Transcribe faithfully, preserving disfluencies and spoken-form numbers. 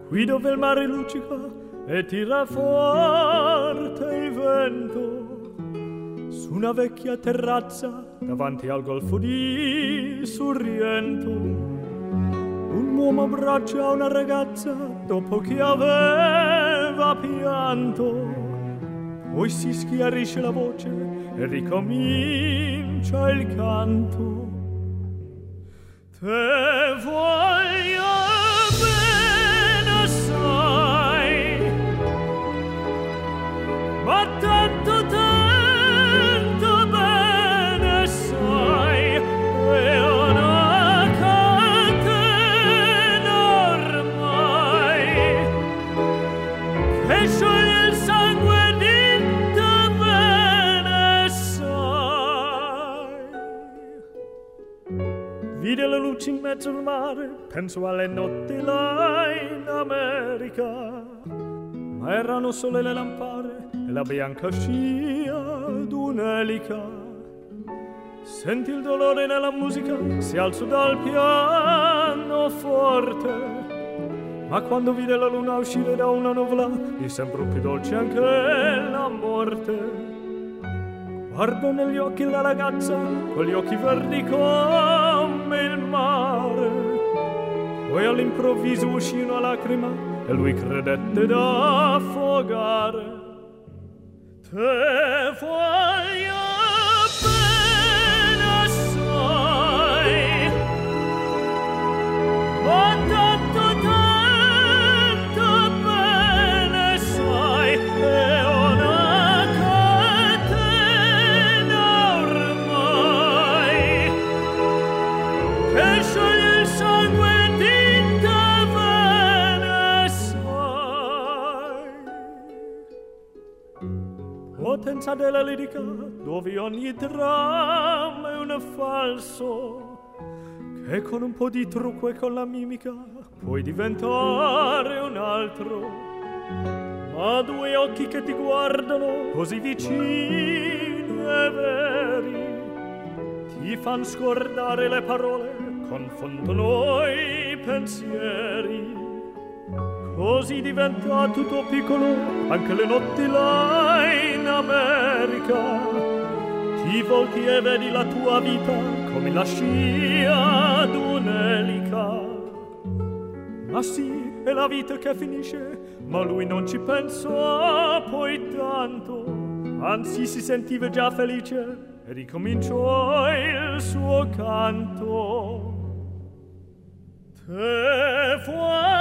qui dove il mare luccica e tira forte il vento, su una vecchia terrazza davanti al golfo di Sorrento, un uomo abbraccia una ragazza dopo che aveva pianto, poi si schiarisce la voce e ricomincia il canto. Te voglio bene assai, ma tanto tanto bene sai, e una catena ormai che scioglie il sangue di te bene sai. Vide le luci in mezzo al mare, penso alle notti là in America, ma erano sole le lampare e la bianca scia d'un'elica. Senti il dolore nella musica, si alzò dal pianoforte, ma quando vide la luna uscire da una nuvola, gli sembrò più dolce anche la morte. Guardo negli occhi la ragazza, con gli occhi verdi come il mare, poi all'improvviso uscì una lacrima e lui credette d'affogare. Te voglio bene assai, ma tanto tanto bene sai, e una catena ormai che scioglie il sangue di te bene sai. Potenza della lirica, dove ogni dramma è un falso, che con un po' di trucco e con la mimica puoi diventare un altro. Ma due occhi che ti guardano così vicini e veri ti fan scordare le parole, confondono i pensieri. Così diventa tutto piccolo anche le notti là in America. Ti volti e vedi la tua vita come la scia d'un'elica. Ma sì, è la vita che finisce, ma lui non ci pensò poi tanto. Anzi, si sentiva già felice e ricominciò il suo canto. Te vuoi